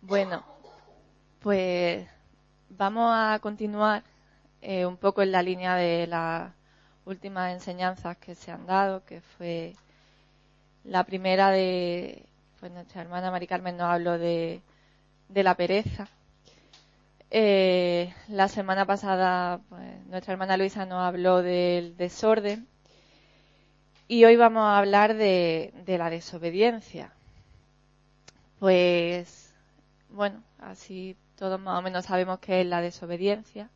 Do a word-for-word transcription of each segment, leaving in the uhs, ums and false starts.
Bueno, pues vamos a continuar eh, un poco en la línea de las últimas enseñanzas que se han dado, que fue la primera de, pues nuestra hermana Mari Carmen nos habló de, de la pereza. Eh, la semana pasada, pues nuestra hermana Luisa nos habló del desorden y hoy vamos a hablar de, de la desobediencia. Pues, bueno, así todos más o menos sabemos qué es la desobediencia.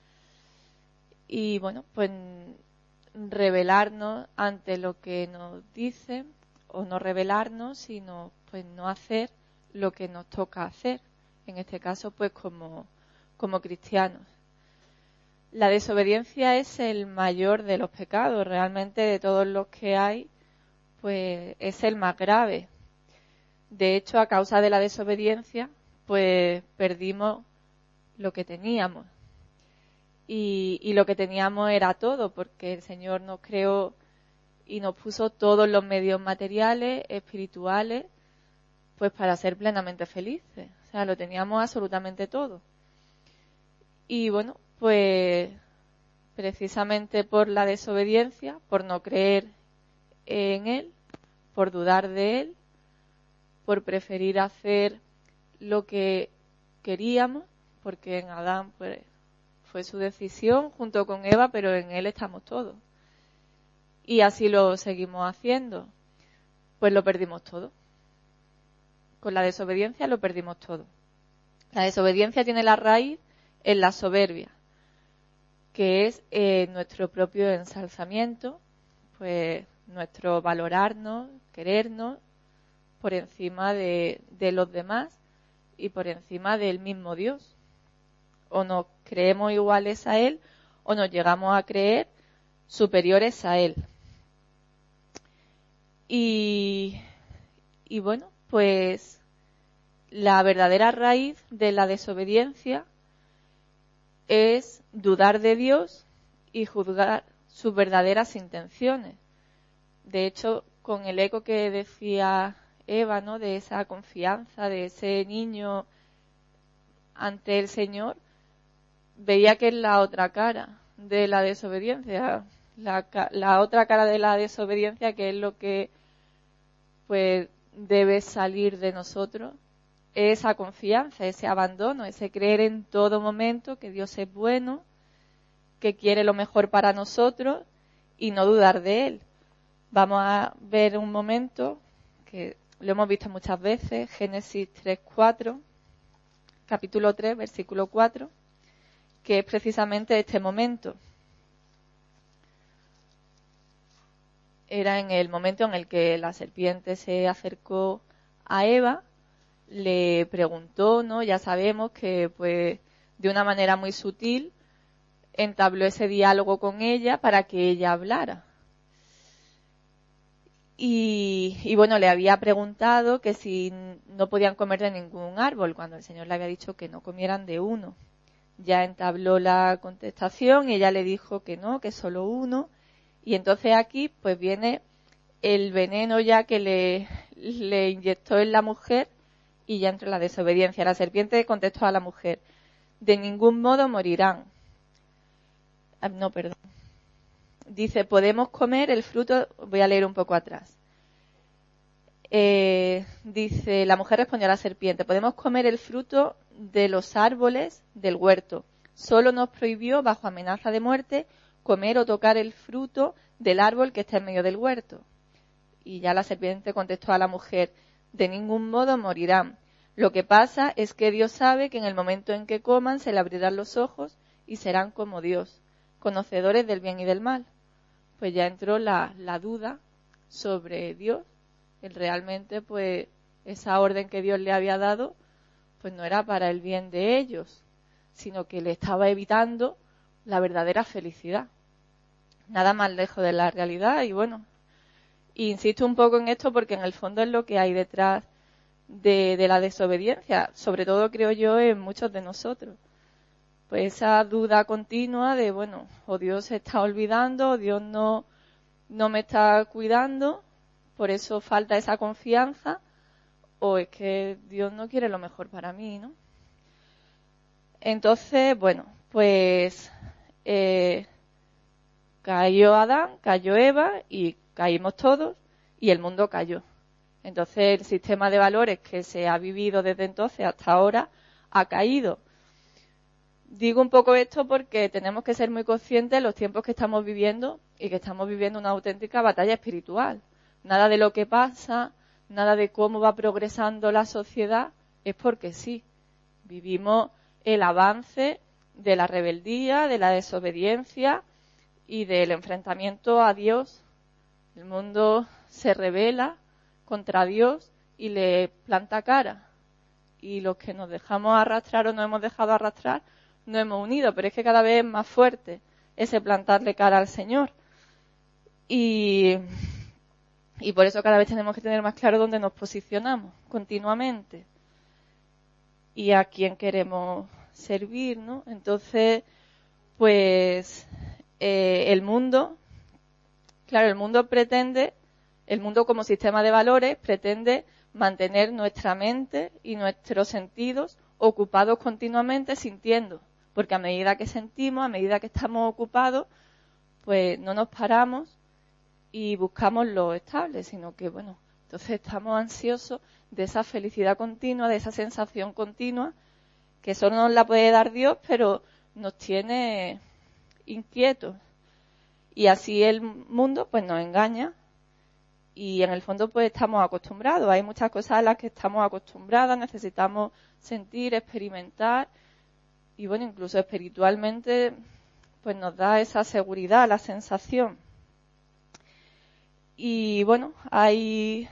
Y bueno, pues rebelarnos ante lo que nos dice, o no rebelarnos, sino pues no hacer lo que nos toca hacer. En este caso, pues como, como cristianos. La desobediencia es el mayor de los pecados, realmente de todos los que hay, pues es el más grave. De hecho, a causa de la desobediencia, pues perdimos lo que teníamos. Y, y lo que teníamos era todo, porque el Señor nos creó y nos puso todos los medios materiales, espirituales, pues para ser plenamente felices. O sea, lo teníamos absolutamente todo. Y bueno, pues precisamente por la desobediencia, por no creer en Él, por dudar de Él, por preferir hacer lo que queríamos, porque en Adán pues fue su decisión junto con Eva, pero en Él estamos todos. Y así lo seguimos haciendo. Pues lo perdimos todo. Con la desobediencia lo perdimos todo. La desobediencia tiene la raíz en la soberbia, que es eh, nuestro propio ensalzamiento, pues nuestro valorarnos, querernos por encima de, de los demás y por encima del mismo Dios. O nos creemos iguales a Él o nos llegamos a creer superiores a Él. Y, y bueno, pues la verdadera raíz de la desobediencia es dudar de Dios y juzgar sus verdaderas intenciones. De hecho, con el eco que decía Eva, ¿no?, de esa confianza, de ese niño ante el Señor, veía que es la otra cara de la desobediencia, la, la otra cara de la desobediencia, que es lo que pues debe salir de nosotros, esa confianza, ese abandono, ese creer en todo momento que Dios es bueno, que quiere lo mejor para nosotros y no dudar de Él. Vamos a ver un momento que lo hemos visto muchas veces, Génesis tres cuatro, capítulo tres, versículo cuatro, que es precisamente este momento. Era en el momento en el que la serpiente se acercó a Eva, le preguntó, ¿no? Ya sabemos que pues de una manera muy sutil entabló ese diálogo con ella para que ella hablara. Y, y bueno, le había preguntado que si no podían comer de ningún árbol, cuando el Señor le había dicho que no comieran de uno. Ya entabló la contestación y ella le dijo que no, que solo uno. Y entonces aquí pues viene el veneno ya que le, le inyectó en la mujer y ya entra la desobediencia. La serpiente contestó a la mujer: de ningún modo morirán. Ah, no, perdón. Dice, podemos comer el fruto, voy a leer un poco atrás. Eh, dice, la mujer respondió a la serpiente, podemos comer el fruto de los árboles del huerto. Solo nos prohibió, bajo amenaza de muerte, comer o tocar el fruto del árbol que está en medio del huerto. Y ya la serpiente contestó a la mujer, de ningún modo morirán. Lo que pasa es que Dios sabe que en el momento en que coman se le abrirán los ojos y serán como Dios, conocedores del bien y del mal. Pues ya entró la, la duda sobre Dios. Él realmente, pues, esa orden que Dios le había dado, pues no era para el bien de ellos, sino que le estaba evitando la verdadera felicidad. Nada más lejos de la realidad. Y bueno, insisto un poco en esto porque en el fondo es lo que hay detrás de, de la desobediencia, sobre todo creo yo en muchos de nosotros. Pues esa duda continua de, bueno, o Dios se está olvidando, o Dios no, no me está cuidando, por eso falta esa confianza, o es que Dios no quiere lo mejor para mí, ¿no? Entonces, bueno, pues eh, cayó Adán, cayó Eva y caímos todos y el mundo cayó. Entonces el sistema de valores que se ha vivido desde entonces hasta ahora ha caído. Digo un poco esto porque tenemos que ser muy conscientes de los tiempos que estamos viviendo y que estamos viviendo una auténtica batalla espiritual. Nada de lo que pasa, nada de cómo va progresando la sociedad es porque sí. Vivimos el avance de la rebeldía, de la desobediencia y del enfrentamiento a Dios. El mundo se rebela contra Dios y le planta cara. Y los que nos dejamos arrastrar o nos hemos dejado arrastrar, nos hemos unido. Pero es que cada vez es más fuerte ese plantarle cara al Señor. Y, y por eso cada vez tenemos que tener más claro dónde nos posicionamos continuamente y a quién queremos servir, ¿no? Entonces, pues eh, el mundo, claro, el mundo pretende, el mundo como sistema de valores pretende mantener nuestra mente y nuestros sentidos ocupados continuamente sintiendo, porque a medida que sentimos, a medida que estamos ocupados, pues no nos paramos y buscamos lo estable, sino que, bueno, entonces estamos ansiosos de esa felicidad continua, de esa sensación continua, que solo nos la puede dar Dios, pero nos tiene inquietos. Y así el mundo pues nos engaña y en el fondo pues estamos acostumbrados. Hay muchas cosas a las que estamos acostumbradas, necesitamos sentir, experimentar y bueno, incluso espiritualmente pues nos da esa seguridad, la sensación. Y bueno, hay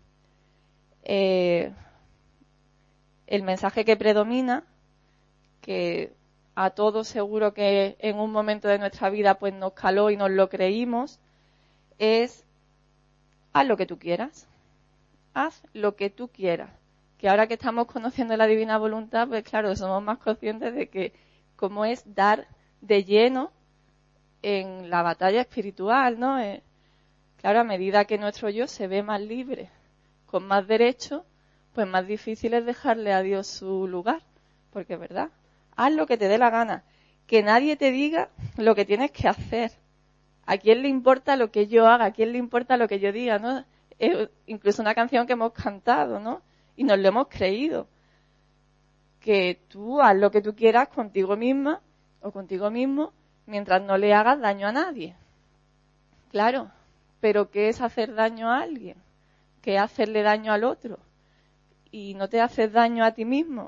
eh, el mensaje que predomina, que a todos seguro que en un momento de nuestra vida pues nos caló y nos lo creímos, es haz lo que tú quieras, haz lo que tú quieras. Que ahora que estamos conociendo la divina voluntad, pues claro, somos más conscientes de que cómo es dar de lleno en la batalla espiritual, ¿no? Eh, claro, a medida que nuestro yo se ve más libre, con más derechos, pues más difícil es dejarle a Dios su lugar, porque es verdad. Haz lo que te dé la gana. Que nadie te diga lo que tienes que hacer. ¿A quién le importa lo que yo haga? ¿A quién le importa lo que yo diga? ¿No? Es incluso una canción que hemos cantado, ¿no? Y nos lo hemos creído. Que tú haz lo que tú quieras contigo misma o contigo mismo mientras no le hagas daño a nadie. Claro, pero ¿qué es hacer daño a alguien? ¿Qué es hacerle daño al otro? Y no te haces daño a ti mismo.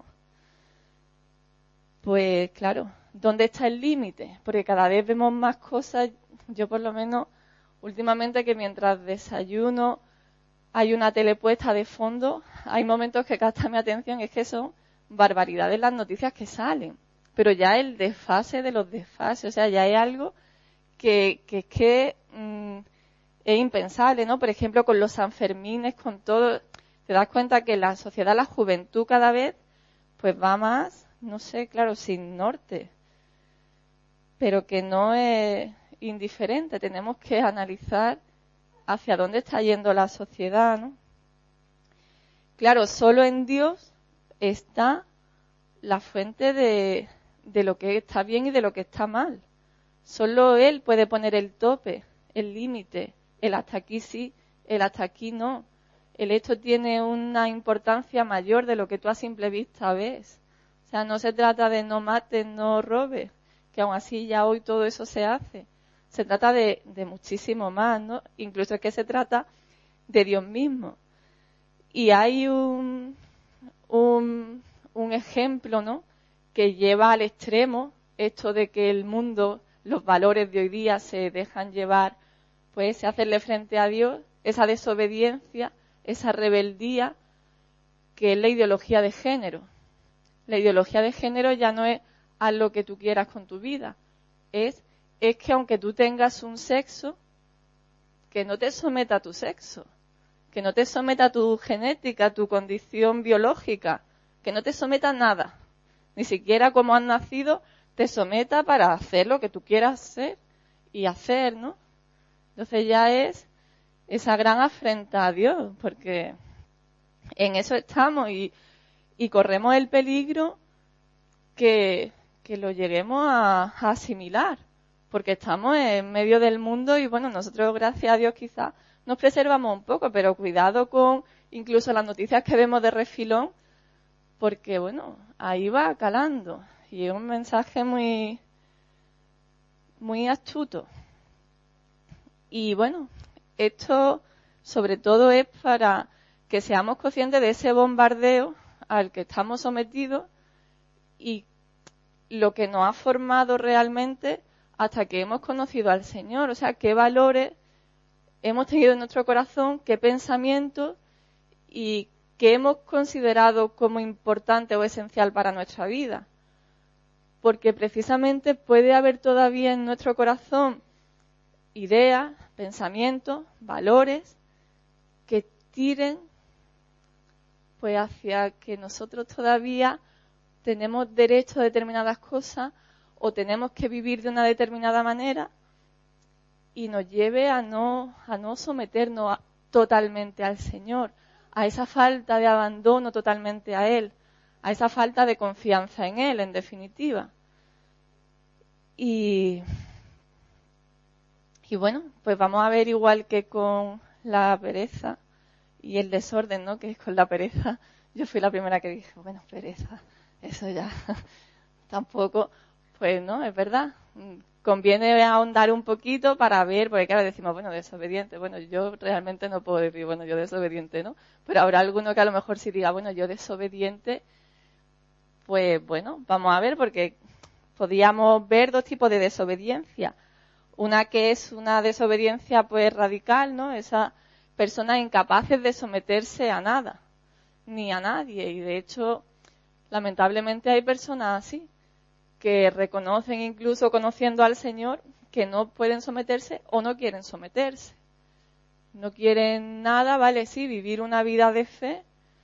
Pues claro, ¿dónde está el límite? Porque cada vez vemos más cosas, yo por lo menos últimamente que mientras desayuno hay una tele puesta de fondo, hay momentos que captan mi atención, es que son barbaridades las noticias que salen. Pero ya el desfase de los desfases, o sea, ya es algo que, que es que mmm, es impensable, ¿no? Por ejemplo, con los Sanfermines, con todo, te das cuenta que la sociedad, la juventud cada vez, pues va más, no sé, claro, sin norte, pero que no es indiferente. Tenemos que analizar hacia dónde está yendo la sociedad, ¿no? Claro, solo en Dios está la fuente de, de lo que está bien y de lo que está mal. Solo Él puede poner el tope, el límite, el hasta aquí sí, el hasta aquí no. El esto tiene una importancia mayor de lo que tú a simple vista ves. O sea, no se trata de no mates, no robes, que aún así ya hoy todo eso se hace. Se trata de, de muchísimo más, ¿no? Incluso es que se trata de Dios mismo. Y hay un, un, un ejemplo, ¿no?, que lleva al extremo esto de que el mundo, los valores de hoy día se dejan llevar, pues se hacerle frente a Dios, esa desobediencia, esa rebeldía, que es la ideología de género. La ideología de género ya no es haz lo que tú quieras con tu vida, es, es que aunque tú tengas un sexo, que no te someta a tu sexo, que no te someta a tu genética, a tu condición biológica, que no te someta a nada, ni siquiera como has nacido, te someta para hacer lo que tú quieras ser y hacer, ¿no? Entonces ya es esa gran afrenta a Dios, porque en eso estamos y, y corremos el peligro que, que lo lleguemos a, a asimilar, porque estamos en medio del mundo y bueno, nosotros gracias a Dios quizás nos preservamos un poco, pero cuidado con incluso las noticias que vemos de refilón, porque bueno, ahí va calando y es un mensaje muy, muy astuto. Y bueno, esto sobre todo es para que seamos conscientes de ese bombardeo al que estamos sometidos y lo que nos ha formado realmente hasta que hemos conocido al Señor, o sea, qué valores hemos tenido en nuestro corazón, qué pensamientos y qué hemos considerado como importante o esencial para nuestra vida. Porque precisamente puede haber todavía en nuestro corazón ideas, pensamientos, valores que tiren pues hacia que nosotros todavía tenemos derecho a determinadas cosas o tenemos que vivir de una determinada manera y nos lleve a no, a no someternos a, totalmente al Señor, a esa falta de abandono totalmente a Él, a esa falta de confianza en Él, en definitiva. Y, y bueno, pues vamos a ver igual que con la pereza y el desorden, ¿no? Que es con la pereza. Yo fui la primera que dije, bueno, pereza, eso ya tampoco, pues no, es verdad. Conviene ahondar un poquito para ver, porque claro, decimos, bueno, desobediente. Bueno, yo realmente no puedo decir, bueno, yo desobediente, ¿no? Pero habrá alguno que a lo mejor sí diga, bueno, yo desobediente, pues bueno, vamos a ver, porque podríamos ver dos tipos de desobediencia. Una que es una desobediencia pues radical, ¿no? Esas personas incapaces de someterse a nada, ni a nadie. Y de hecho, lamentablemente hay personas así, que reconocen incluso conociendo al Señor que no pueden someterse o no quieren someterse. No quieren nada, vale, sí, vivir una vida de fe,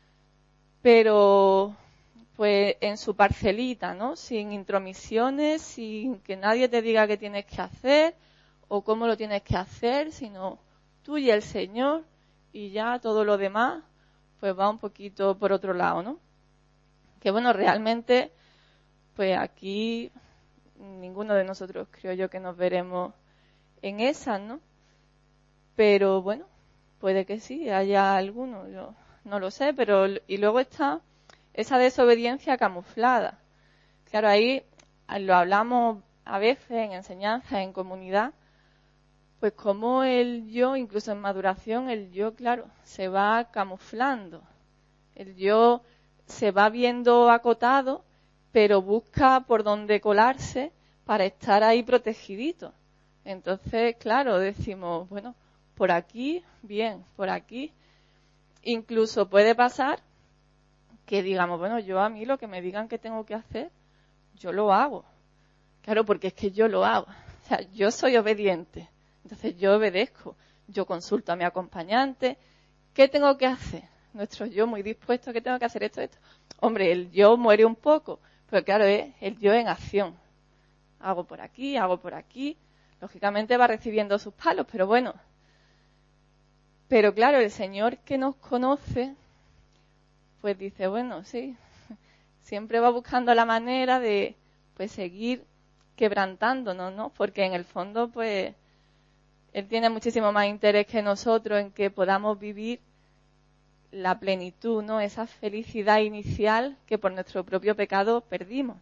pero pues en su parcelita, ¿no? Sin intromisiones, sin que nadie te diga qué tienes que hacer o cómo lo tienes que hacer, sino tú y el Señor y ya todo lo demás pues va un poquito por otro lado, ¿no? Que bueno, realmente pues aquí ninguno de nosotros creo yo que nos veremos en esas, ¿no? Pero bueno, puede que sí, haya alguno, yo no lo sé, pero y luego está esa desobediencia camuflada. Claro, ahí lo hablamos a veces en enseñanza, en comunidad, pues como el yo, incluso en maduración, el yo, claro, se va camuflando. El yo se va viendo acotado, pero busca por dónde colarse para estar ahí protegidito. Entonces, claro, decimos, bueno, por aquí, bien, por aquí. Incluso puede pasar que digamos, bueno, yo a mí lo que me digan que tengo que hacer, yo lo hago. Claro, porque es que yo lo hago. O sea, yo soy obediente. Entonces yo obedezco. Yo consulto a mi acompañante. ¿Qué tengo que hacer? Nuestro yo muy dispuesto, ¿qué tengo que hacer? Esto, esto. Hombre, el yo muere un poco. Pero claro, es el yo en acción. Hago por aquí, hago por aquí. Lógicamente va recibiendo sus palos, pero bueno. Pero claro, el Señor que nos conoce, pues dice, bueno, sí, siempre va buscando la manera de pues seguir quebrantándonos, ¿no? Porque en el fondo, pues, Él tiene muchísimo más interés que nosotros en que podamos vivir la plenitud, ¿no? Esa felicidad inicial que por nuestro propio pecado perdimos.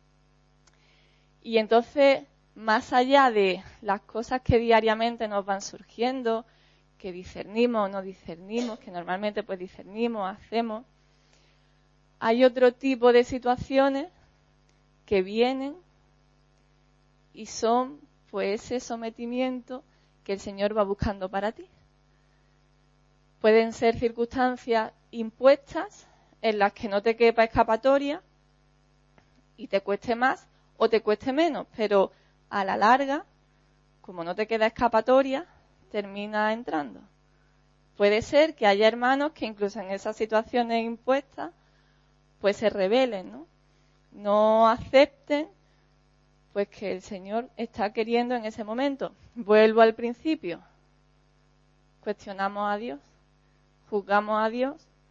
Y entonces, más allá de las cosas que diariamente nos van surgiendo, que discernimos o no discernimos, que normalmente pues discernimos, hacemos, hay otro tipo de situaciones que vienen y son pues ese sometimiento que el Señor va buscando para ti. Pueden ser circunstancias impuestas en las que no te quepa escapatoria y te cueste más o te cueste menos, pero a la larga, como no te queda escapatoria, termina entrando. Puede ser que haya hermanos que incluso en esas situaciones impuestas pues se rebelen, ¿no? No acepten pues que el Señor está queriendo en ese momento. Vuelvo al principio. Cuestionamos a Dios, juzgamos a Dios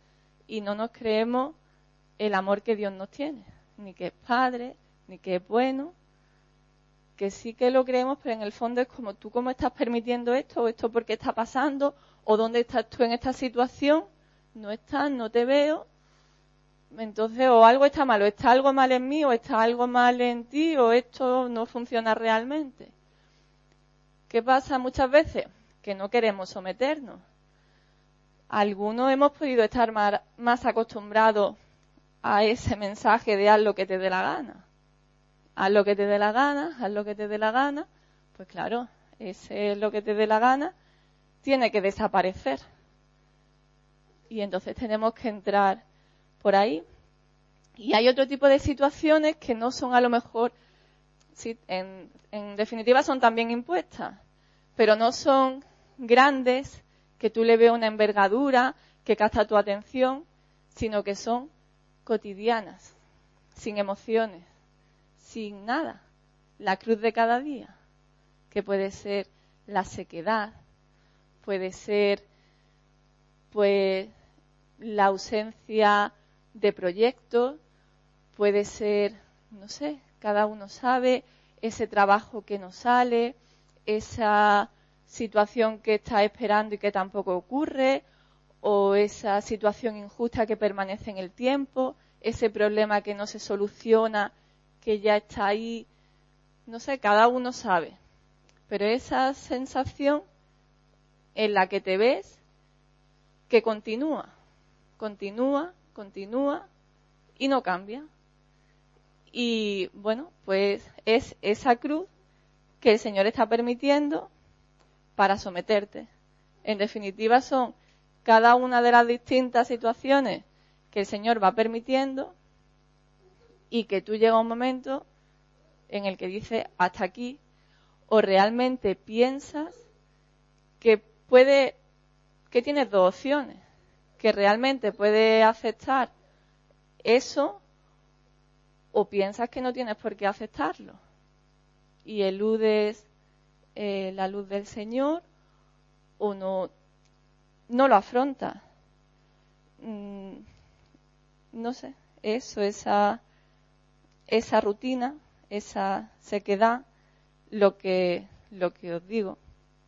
y no nos creemos el amor que Dios nos tiene, ni que es Padre, ni que es bueno, que sí que lo creemos, pero en el fondo es como tú cómo estás permitiendo esto, o esto por qué está pasando, o dónde estás tú en esta situación, no estás, no te veo, entonces o algo está mal, o está algo mal en mí, o está algo mal en ti, o esto no funciona realmente. ¿Qué pasa muchas veces? Que no queremos someternos. Algunos hemos podido estar más, más acostumbrados a ese mensaje de haz lo que te dé la gana. Haz lo que te dé la gana, haz lo que te dé la gana. Pues claro, ese es lo que te dé la gana, tiene que desaparecer. Y entonces tenemos que entrar por ahí. Y hay otro tipo de situaciones que no son a lo mejor, sí, en, en definitiva son también impuestas, pero no son grandes, que tú le veas una envergadura, que capta tu atención, sino que son cotidianas, sin emociones, sin nada. La cruz de cada día, que puede ser la sequedad, puede ser pues la ausencia de proyectos, puede ser, no sé, cada uno sabe, ese trabajo que no sale, esa situación que está esperando y que tampoco ocurre, o esa situación injusta que permanece en el tiempo, ese problema que no se soluciona, que ya está ahí, no sé, cada uno sabe. Pero esa sensación en la que te ves que continúa, continúa, continúa y no cambia. Y bueno, pues es esa cruz que el Señor está permitiendo para someterte. En definitiva son cada una de las distintas situaciones que el Señor va permitiendo y que tú llegas a un momento en el que dices hasta aquí, o realmente piensas que puede, que tienes dos opciones, que realmente puedes aceptar eso, o piensas que no tienes por qué aceptarlo y eludes eh, la luz del Señor, o no, no lo afrontas. Mm, no sé, eso, esa, esa rutina, esa sequedad, lo que, lo que os digo.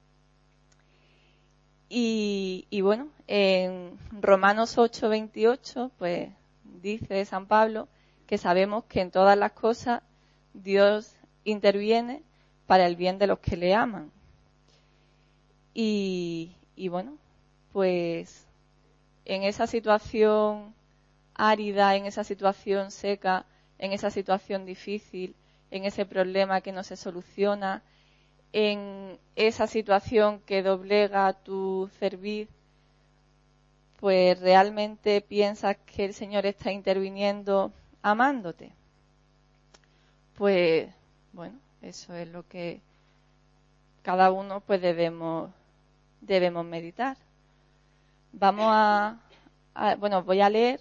Y, y bueno, en Romanos ocho veintiocho, pues dice San Pablo que sabemos que en todas las cosas Dios interviene para el bien de los que le aman. Y, y bueno, pues en esa situación árida, en esa situación seca, en esa situación difícil, en ese problema que no se soluciona, en esa situación que doblega tu cerviz, pues realmente piensas que el Señor está interviniendo amándote. Pues bueno, eso es lo que cada uno pues debemos debemos meditar. Vamos a, a bueno, voy a leer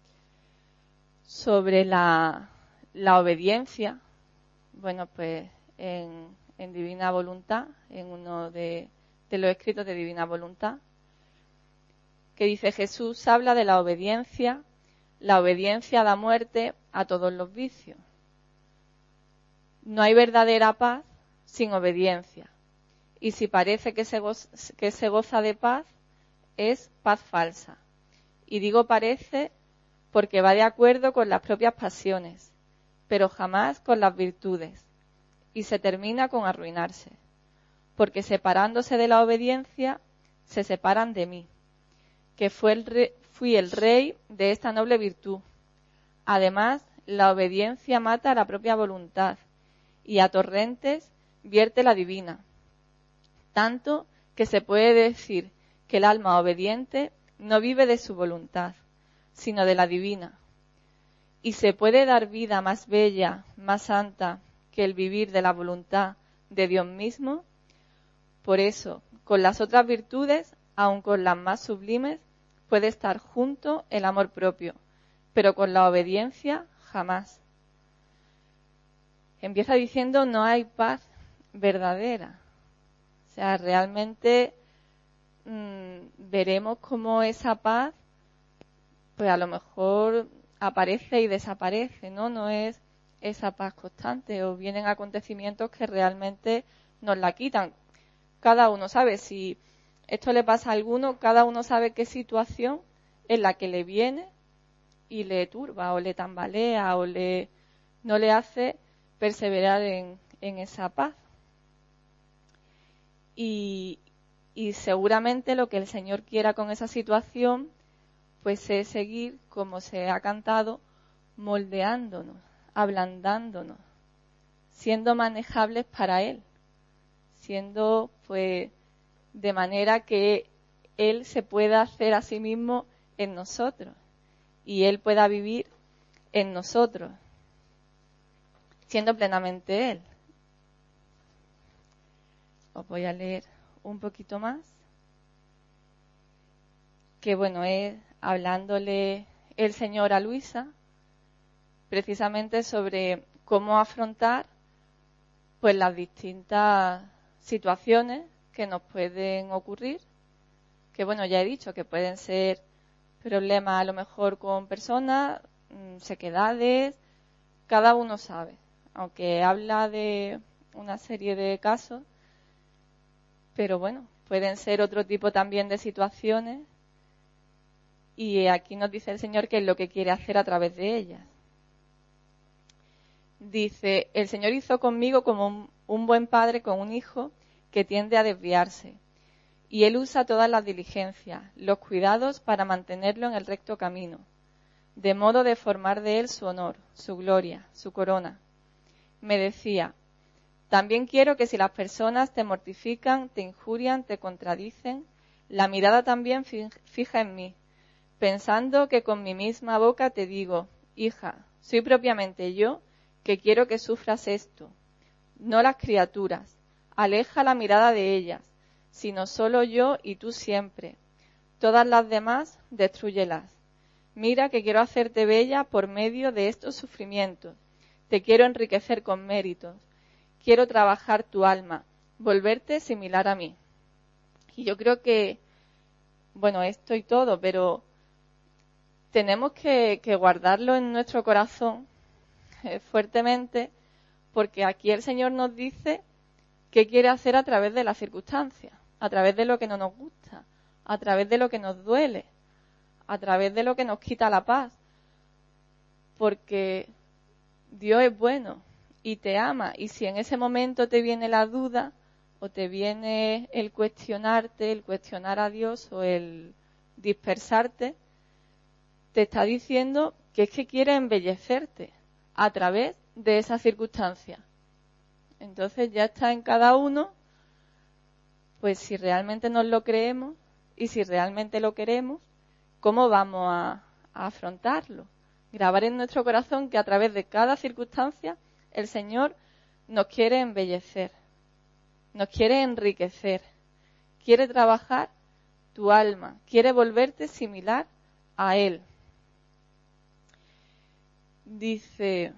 sobre la, la obediencia. Bueno, pues en, en Divina Voluntad, en uno de, de los escritos de Divina Voluntad, que dice: Jesús habla de la obediencia. La obediencia da muerte a todos los vicios. No hay verdadera paz sin obediencia. Y si parece que se goza, que se goza de paz, es paz falsa. Y digo parece porque va de acuerdo con las propias pasiones, pero jamás con las virtudes, y se termina con arruinarse. Porque separándose de la obediencia, se separan de mí, que fue el rey, fui el rey de esta noble virtud. Además, la obediencia mata a la propia voluntad, y a torrentes vierte la divina. Tanto que se puede decir que el alma obediente no vive de su voluntad, sino de la divina. Y se puede dar vida más bella, más santa, que el vivir de la voluntad de Dios mismo. Por eso, con las otras virtudes, aun con las más sublimes, puede estar junto el amor propio, pero con la obediencia jamás. Empieza diciendo: no hay paz verdadera. O sea, realmente mmm, veremos cómo esa paz pues a lo mejor aparece y desaparece, ¿no? No es esa paz constante, o vienen acontecimientos que realmente nos la quitan. Cada uno sabe, si esto le pasa a alguno, cada uno sabe qué situación es la que le viene y le turba, o le tambalea, o le no le hace perseverar en, en esa paz. Y, y seguramente lo que el Señor quiera con esa situación, pues es seguir, como se ha cantado, moldeándonos, ablandándonos, siendo manejables para Él, siendo, pues, de manera que Él se pueda hacer a sí mismo en nosotros y Él pueda vivir en nosotros, siendo plenamente Él. Os voy a leer un poquito más, que bueno, es hablándole el Señor a Luisa, precisamente sobre cómo afrontar pues las distintas situaciones que nos pueden ocurrir, que bueno, ya he dicho que pueden ser problemas a lo mejor con personas, sequedades, cada uno sabe, aunque habla de una serie de casos, pero bueno, pueden ser otro tipo también de situaciones, y aquí nos dice el Señor qué es lo que quiere hacer a través de ellas. Dice, el Señor hizo conmigo como un, un buen padre con un hijo que tiende a desviarse, y Él usa todas las diligencias, los cuidados para mantenerlo en el recto camino, de modo de formar de Él su honor, su gloria, su corona. Me decía, también quiero que si las personas te mortifican, te injurian, te contradicen, la mirada también fija en mí, pensando que con mi misma boca te digo, hija, soy propiamente yo que quiero que sufras esto, no las criaturas, aleja la mirada de ellas, sino solo yo y tú siempre. Todas las demás, destrúyelas. Mira que quiero hacerte bella por medio de estos sufrimientos. Te quiero enriquecer con méritos. Quiero trabajar tu alma, volverte similar a mí. Y yo creo que, bueno, esto y todo, pero tenemos que, que guardarlo en nuestro corazón eh, fuertemente, porque aquí el Señor nos dice qué quiere hacer a través de las circunstancias, a través de lo que no nos gusta, a través de lo que nos duele, a través de lo que nos quita la paz, porque Dios es bueno y te ama, y si en ese momento te viene la duda o te viene el cuestionarte, el cuestionar a Dios o el dispersarte, te está diciendo que es que quiere embellecerte a través de esas circunstancias. Entonces ya está en cada uno, pues si realmente nos lo creemos y si realmente lo queremos, ¿cómo vamos a, a afrontarlo? Grabar en nuestro corazón que a través de cada circunstancia el Señor nos quiere embellecer, nos quiere enriquecer, quiere trabajar tu alma, quiere volverte similar a Él. Dice,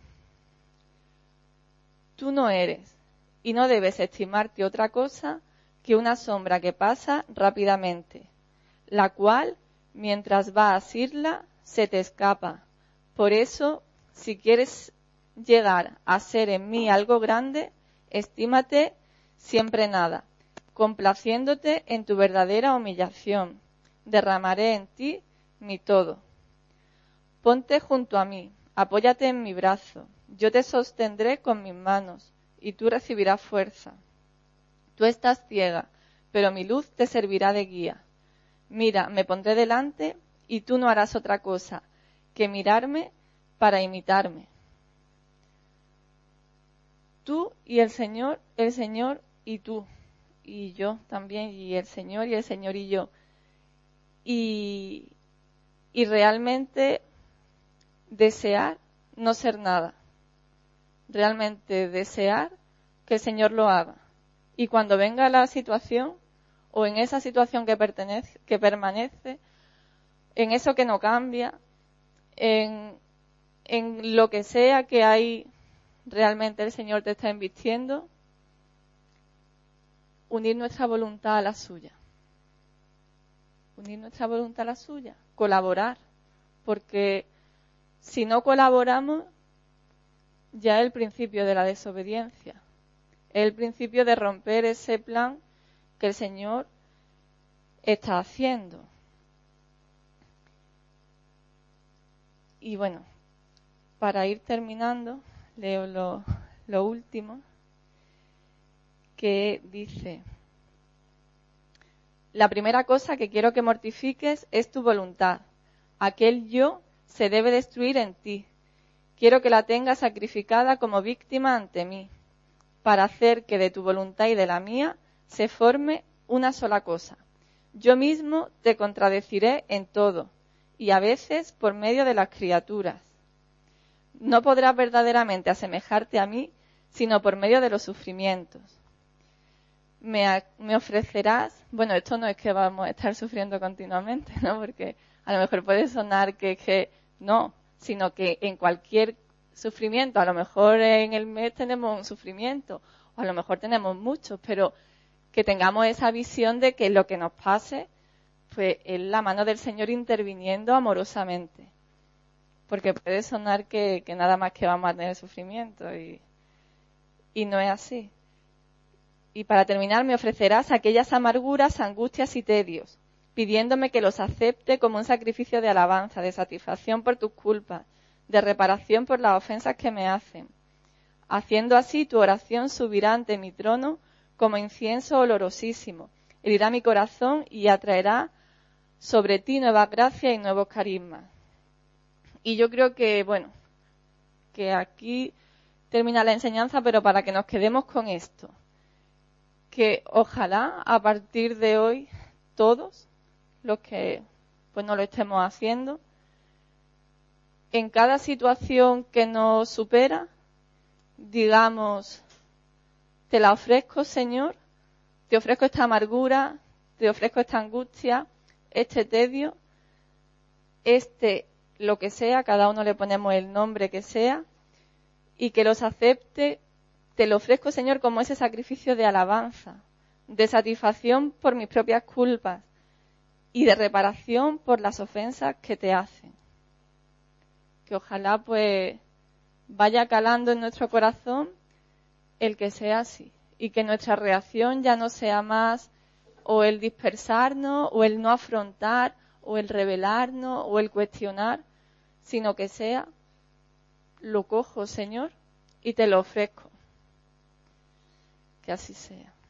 tú no eres y no debes estimarte otra cosa que una sombra que pasa rápidamente, la cual, mientras va a asirla, se te escapa. Por eso, si quieres llegar a ser en mí algo grande, estímate siempre nada, complaciéndote en tu verdadera humillación. Derramaré en ti mi todo. Ponte junto a mí, apóyate en mi brazo, yo te sostendré con mis manos, y tú recibirás fuerza. Tú estás ciega, pero mi luz te servirá de guía. Mira, me pondré delante, y tú no harás otra cosa que mirarme para imitarme. Tú y el Señor, el Señor y tú, y yo también, y el Señor y el Señor y yo. Y, y realmente desear no ser nada. Realmente desear que el Señor lo haga. Y cuando venga la situación, o en esa situación que pertenece, que permanece, en eso que no cambia, en, en lo que sea que hay realmente el Señor te está invistiendo, unir nuestra voluntad a la suya. Unir nuestra voluntad a la suya, colaborar, porque si no colaboramos, ya es el principio de la desobediencia, es el principio de romper ese plan que el Señor está haciendo. Y bueno, para ir terminando, leo lo, lo último, que dice: la primera cosa que quiero que mortifiques es tu voluntad. Aquel yo se debe destruir en ti. Quiero que la tengas sacrificada como víctima ante mí, para hacer que de tu voluntad y de la mía se forme una sola cosa. Yo mismo te contradeciré en todo, y a veces por medio de las criaturas. No podrás verdaderamente asemejarte a mí, sino por medio de los sufrimientos. Me, me ofrecerás, bueno, esto no es que vamos a estar sufriendo continuamente, ¿no? Porque a lo mejor puede sonar que, que no, sino que en cualquier sufrimiento, a lo mejor en el mes tenemos un sufrimiento, o a lo mejor tenemos muchos, pero que tengamos esa visión de que lo que nos pase, pues es la mano del Señor interviniendo amorosamente. Porque puede sonar que, que nada más que vamos a tener sufrimiento, y, y no es así. Y para terminar, me ofrecerás aquellas amarguras, angustias y tedios, pidiéndome que los acepte como un sacrificio de alabanza, de satisfacción por tus culpas, de reparación por las ofensas que me hacen. Haciendo así, tu oración subirá ante mi trono como incienso olorosísimo, herirá mi corazón y atraerá sobre ti nuevas gracias y nuevos carismas. Y yo creo que, bueno, que aquí termina la enseñanza, pero para que nos quedemos con esto, que ojalá a partir de hoy todos los que pues no lo estemos haciendo, en cada situación que nos supera, digamos: te la ofrezco, Señor, te ofrezco esta amargura, te ofrezco esta angustia, este tedio, este lo que sea, cada uno le ponemos el nombre que sea, y que los acepte. Te lo ofrezco, Señor, como ese sacrificio de alabanza, de satisfacción por mis propias culpas y de reparación por las ofensas que te hacen. Que ojalá pues vaya calando en nuestro corazón el que sea así, y que nuestra reacción ya no sea más o el dispersarnos, o el no afrontar, o el rebelarnos, o el cuestionar, sino que sea: lo cojo, Señor, y te lo ofrezco. Que así sea.